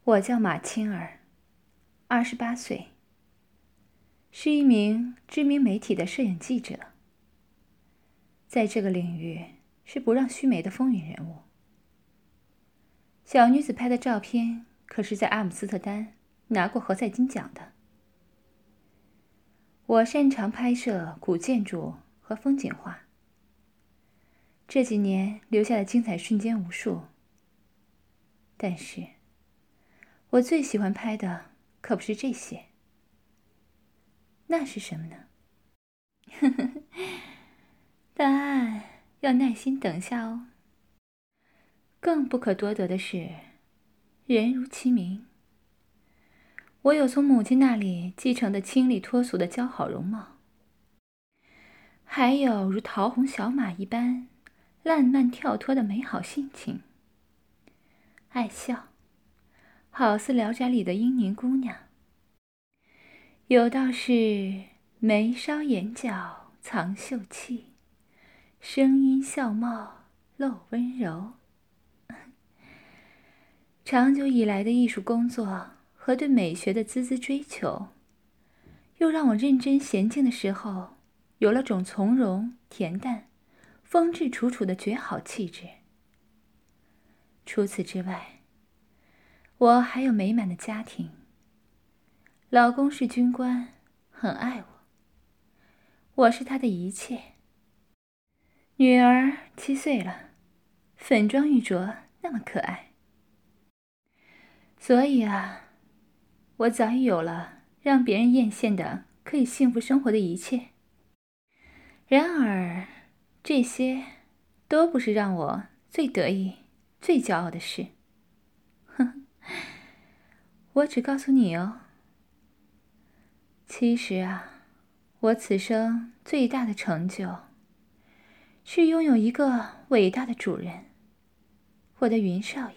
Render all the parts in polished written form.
我叫马青儿，28岁，是一名知名媒体的摄影记者，在这个领域是不让须眉的风云人物。小女子拍的照片可是在阿姆斯特丹拿过何塞金奖的。我擅长拍摄古建筑和风景画，这几年留下的精彩瞬间无数。但是我最喜欢拍的可不是这些。那是什么呢？答案要耐心等下哦。更不可多得的是，人如其名，我有从母亲那里继承的清丽脱俗的姣好容貌，还有如桃红小马一般烂漫跳脱的美好性情，爱笑，好似《聊斋》里的英宁姑娘。有道是眉梢眼角藏秀气，声音笑貌露温柔。长久以来的艺术工作和对美学的孜孜追求，又让我认真娴静的时候有了种从容恬淡、风致楚楚的绝好气质。除此之外，我还有美满的家庭，老公是军官，很爱我，我是他的一切。女儿7岁了，粉妆玉琢，那么可爱。所以啊，我早已有了让别人艳羡的可以幸福生活的一切。然而，这些都不是让我最得意、最骄傲的事。哼，我只告诉你哦。其实啊，我此生最大的成就是拥有一个伟大的主人，我的云少爷。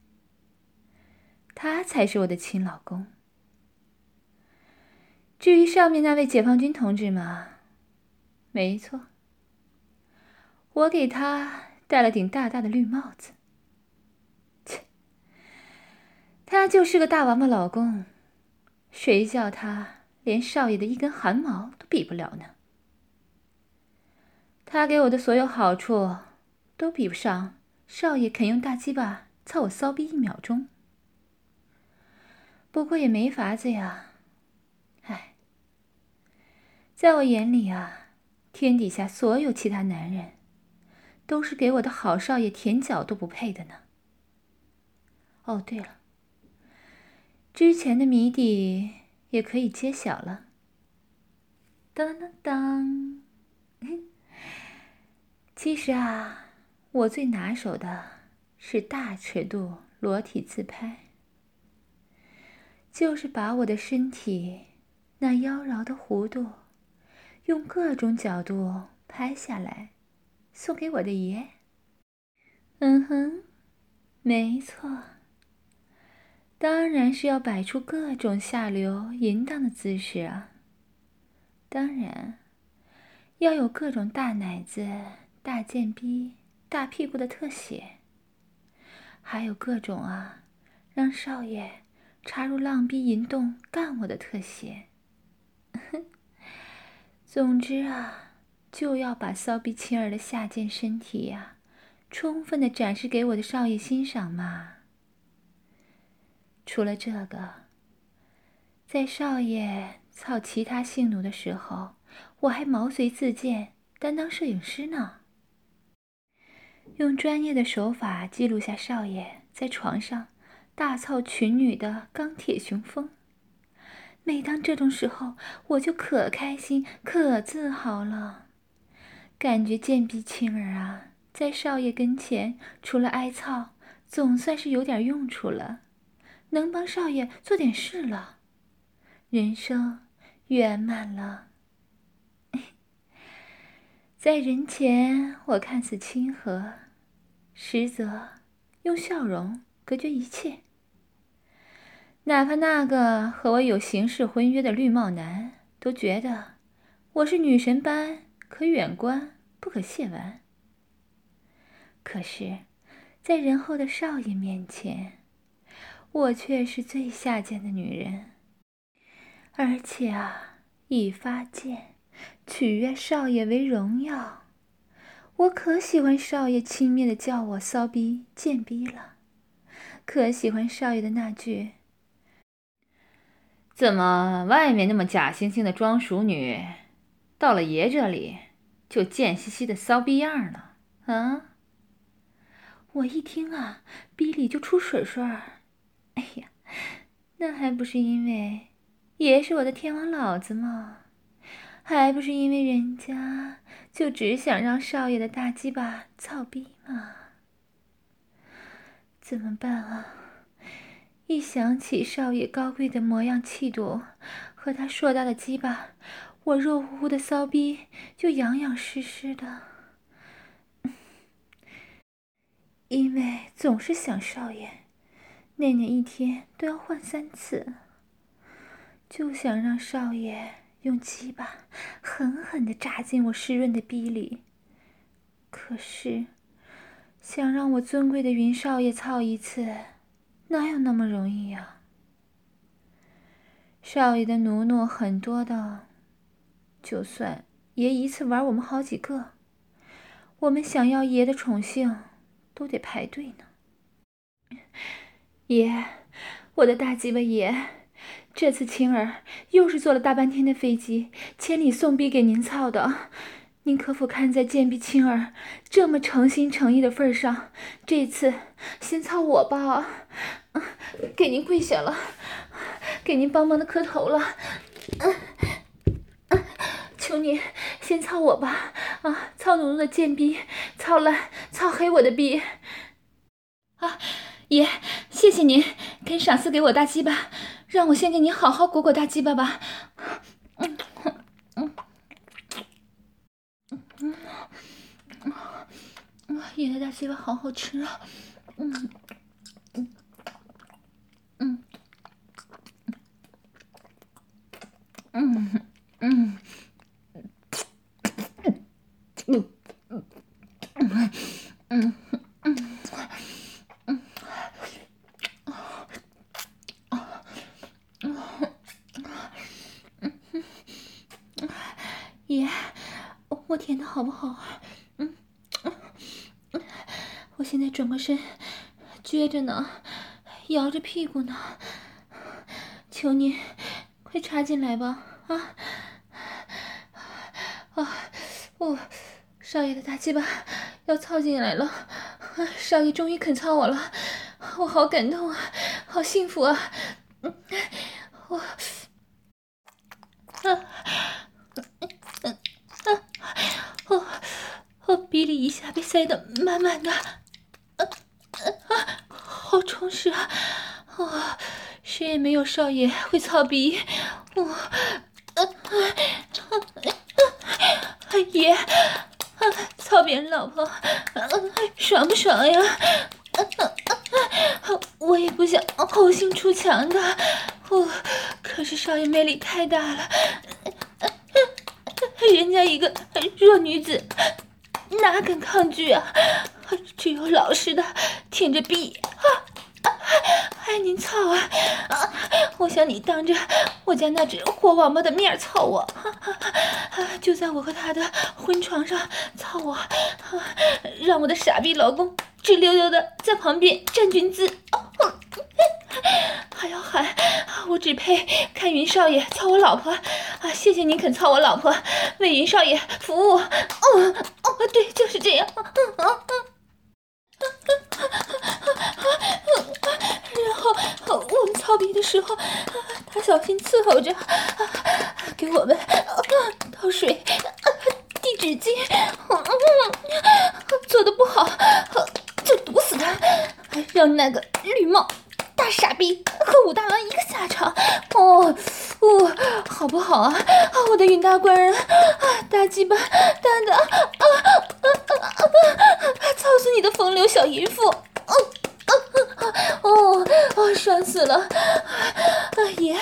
他才是我的亲老公。至于上面那位解放军同志嘛，没错，我给他戴了顶大大的绿帽子。切，他就是个大王八老公，谁叫他连少爷的一根汗毛都比不了呢？他给我的所有好处，都比不上少爷肯用大鸡巴操我骚逼1秒钟。不过也没法子呀，唉，在我眼里啊，天底下所有其他男人，都是给我的好少爷舔脚都不配的呢。哦，对了，之前的谜底也可以揭晓了。当当当！其实啊，我最拿手的是大尺度裸体自拍，就是把我的身体那妖娆的弧度，用各种角度拍下来，送给我的爷。嗯哼，没错，当然是要摆出各种下流淫荡的姿势啊。当然要有各种大奶子、大贱逼、大屁股的特写，还有各种啊让少爷插入浪逼淫洞干我的特写。总之啊，就要把骚逼青儿的下贱身体呀，充分的展示给我的少爷欣赏嘛。除了这个，在少爷操其他性奴的时候，我还毛遂自荐担当摄影师呢，用专业的手法记录下少爷在床上大操群女的钢铁雄风。每当这种时候，我就可开心可自豪了，感觉贱逼青儿啊，在少爷跟前除了挨操，总算是有点用处了，能帮少爷做点事了，人生圆满了。在人前我看似亲和，实则用笑容隔绝一切。哪怕那个和我有刑事婚约的绿帽男都觉得我是女神般可远观不可亵玩。可是在仁厚的少爷面前， 我却是最下贱的女人，而且啊，以发贱，取悦少爷为荣耀。我可喜欢少爷轻蔑地叫我骚逼、贱逼了，可喜欢少爷的那句：“怎么外面那么假惺惺的装熟女，到了爷这里就贱兮兮的骚逼样了啊？”我一听啊，逼里就出水水儿。哎呀，那还不是因为爷是我的天王老子吗？还不是因为人家就只想让少爷的大鸡巴操逼吗？怎么办啊？一想起少爷高贵的模样气度和他硕大的鸡巴，我肉乎乎的骚逼就痒痒湿湿的。因为总是想少爷，内内一天都要换3次，就想让少爷用鸡巴狠狠地扎进我湿润的逼里。可是，想让我尊贵的云少爷操一次，哪有那么容易呀？少爷的奴奴很多的，就算爷一次玩我们好几个，我们想要爷的宠幸，都得排队呢。爷，我的大鸡巴爷，这次青儿又是坐了大半天的飞机，千里送逼给您操的。您可否看在贱婢青儿这么诚心诚意的份上，这次先操我吧！给您跪下了，给您帮忙的磕头了，求您先操我吧！啊，操奴奴的贱婢，操烂操黑我的婢！啊，爷，谢谢您肯赏赐给我大鸡巴，让我先给您好好裹裹大鸡巴吧。爷的大鸡巴好好吃啊！爷，我舔的好不好？我现在转过身，撅着呢，摇着屁股呢，求你快插进来吧！少爷的大鸡巴要操进来了，少爷终于肯操我了，我好感动啊，好幸福啊！我鼻里一下被塞得满满的，好充实啊！谁也没有少爷会操鼻，爷，操别人老婆，爽不爽呀？我也不想后心出墙的，可是少爷魅力太大了，人家一个弱女子哪敢抗拒啊？只有老实的挺着逼爱您操啊！我想你当着我家那只活王八的面操我，就在我和他的婚床上操我，让我的傻逼老公直溜溜的在旁边站军姿，还要喊我只配看云少爷操我老婆谢谢您肯操我老婆，为云少爷服务。对，就是这样。然后我们操逼的时候，他小心伺候着，给我们倒水、递纸巾，做的不好就毒死他，让那个绿帽大傻逼和武大郎一个下场。好不好啊？我的云大官人，大鸡巴大的操死你的风流小淫妇！爽死了！爷，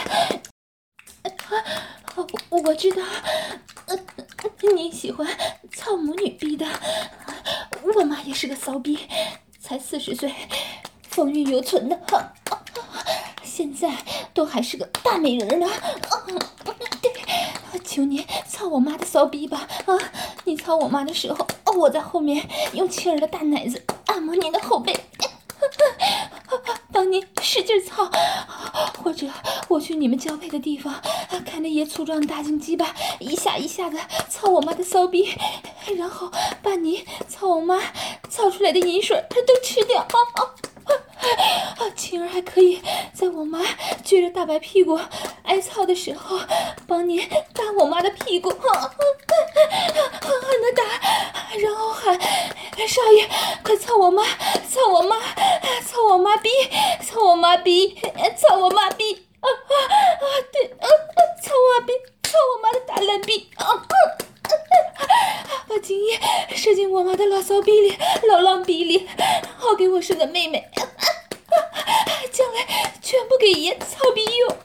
我知道你喜欢操母女逼的，我妈也是个骚逼，才40岁，风韵犹存的。 现在都还是个大美人呢。对，求你操我妈的骚逼吧！你操我妈的时候，我在后面用青儿的大奶子按摩您的后背，帮您使劲操，或者我去你们交配的地方，看那爷粗壮的大金鸡巴一下一下的操我妈的骚逼，然后把你操我妈操出来的银水都吃掉。青儿还可以在我妈撅着大白屁股挨操的时候，帮你打我妈的屁股，狠狠的打，然后喊少爷快操我妈，操我妈，操我妈逼，操我妈逼，操我妈逼，对，操我逼，操我妈的大烂逼，把精液射进我妈的老骚逼里，老浪逼里，好给我生个妹妹，将来全部给爷操逼用。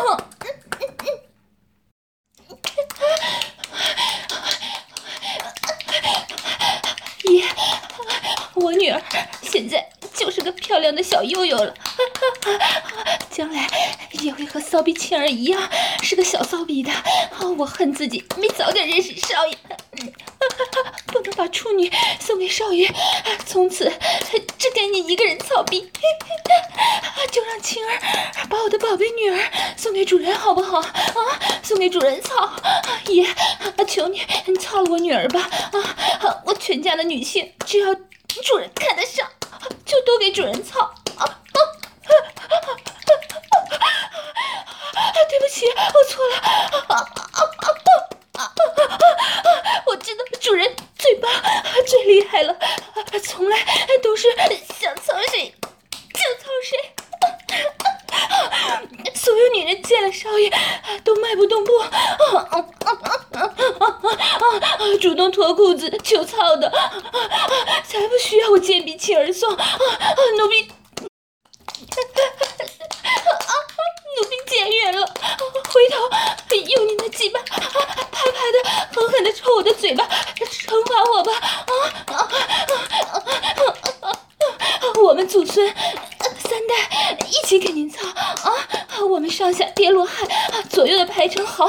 爷，我女儿现在就是个漂亮的小幼幼了，将来也会和骚逼青儿一样是个小骚逼的。我恨自己没早点认识少爷，不能把处女送给少爷，从此只给你一个人操逼。就让青儿把我的宝贝女儿送给主人好不好？送给主人操。爷，求你操了我女儿吧！我全家的女性只要主人看得上，就都给主人操。对不起，我错了。我知道主人最棒最厉害了，从来都是想操谁就操谁。所有女人见了少爷都迈不动步，主动脱裤子求操的，才不需要我贱婢青儿送。奴婢奴婢僭越了，回头用你的鸡巴啪啪的狠狠的抽我的嘴巴，惩罚我吧！我们祖孙三代一起给您操我们上下叠罗汉，左右的排成好，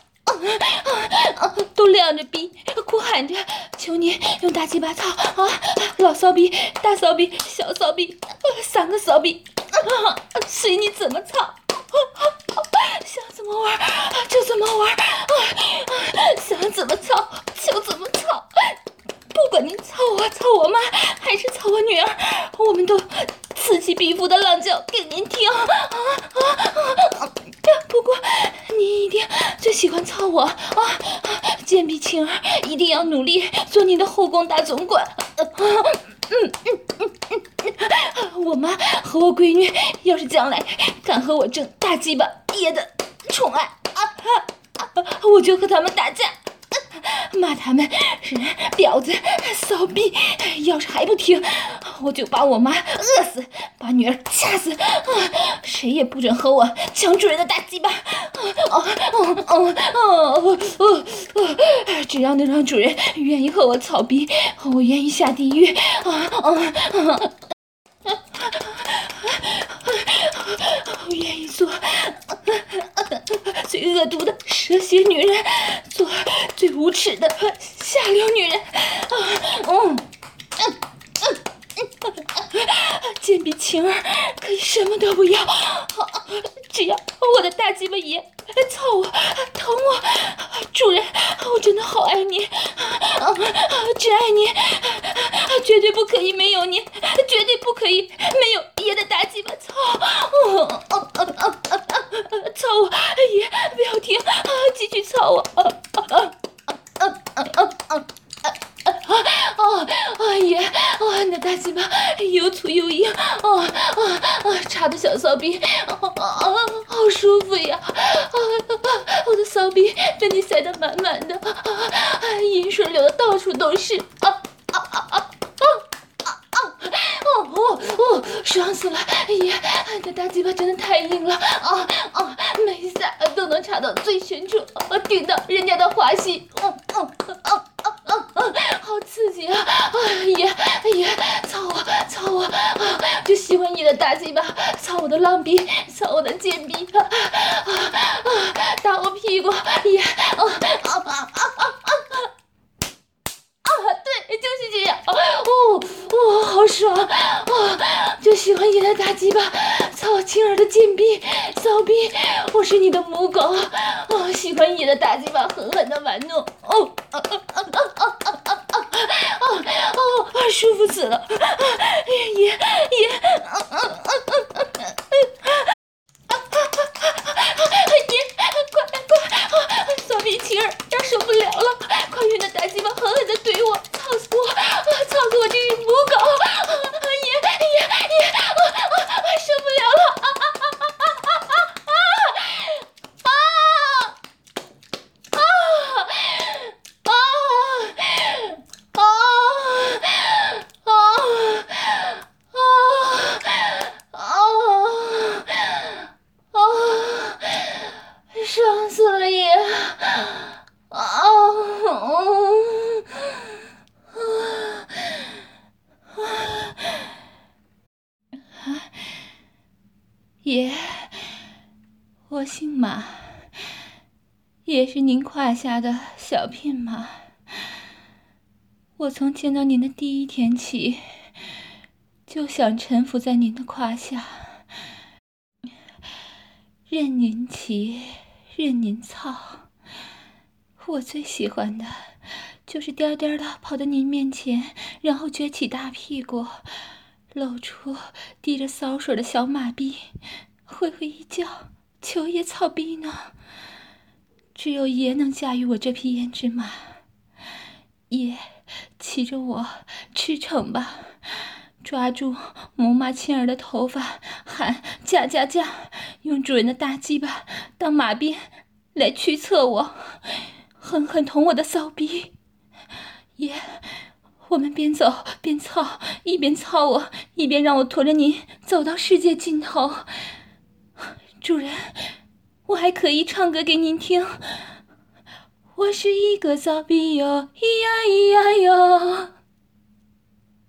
都亮着逼哭喊着求您用大鸡巴操老骚逼、大骚逼、小骚逼，3个骚逼，随你怎么操。想怎么玩就怎么玩，想怎么操就怎么操，不管您操我、操我妈还是操我女儿，我们都此起彼伏的浪叫给您听。不过您一定最喜欢操我贱婢青儿一定要努力做您的后宫大总管。我妈和我闺女要是将来敢和我争大鸡巴爷的宠爱我就和他们打架，骂他们是婊子骚逼，要是还不听，我就把我妈饿死，把女儿掐死，谁也不准和我抢主人的大鸡巴。只要能让主人愿意和我操逼，我愿意下地狱。我愿意做最恶毒的蛇蝎女人，做最无耻的下流女人。贱婢青儿可以什么都不要，只要我的大鸡巴爷操我、疼我。主人，我真的好爱你，只爱你，绝对不可以没有你，绝对不可以没有爷的大鸡巴操。操我，爷不要停，继续操我。爷，你的大鸡巴又粗又硬，插的小骚逼，好舒服呀！我的骚逼被你塞得满满的，银水流的到处都是，爽死了！爷，你的大鸡巴真的太硬了，每一下都能插到最深处，顶到人家的花心， 好刺激啊！爷，操我啊！就喜欢你的大鸡巴，操我的浪逼，操我的贱逼打我屁股，爷，对，就是这样，好爽就喜欢你的大鸡巴，操青儿的贱逼，骚逼，我是你的母狗，喜欢你的大鸡巴，狠狠的玩弄，舒服死了，爷，快，骚逼青儿，要受不了了，快用那大鸡巴狠狠的怼我，操死我这只母狗，爷，受不了了，爽死了爷！爷，我姓马，也是您胯下的小聘马。我从见到您的第一天起，就想臣服在您的胯下，任您骑，任您操。我最喜欢的就是颠颠的跑到您面前，然后撅起大屁股，露出滴着骚水的小马逼，挥挥一叫，求爷操逼呢。只有爷能驾驭我这匹胭脂马，爷骑着我驰骋吧，抓住母马青儿的头发，喊驾，用主人的大鸡巴当马鞭来驱策我，狠狠捅我的骚逼。爷，我们边走边操，一边操我，一边让我驮着您走到世界尽头。主人，我还可以唱歌给您听。我是一个骚逼哟，咿呀咿呀哟。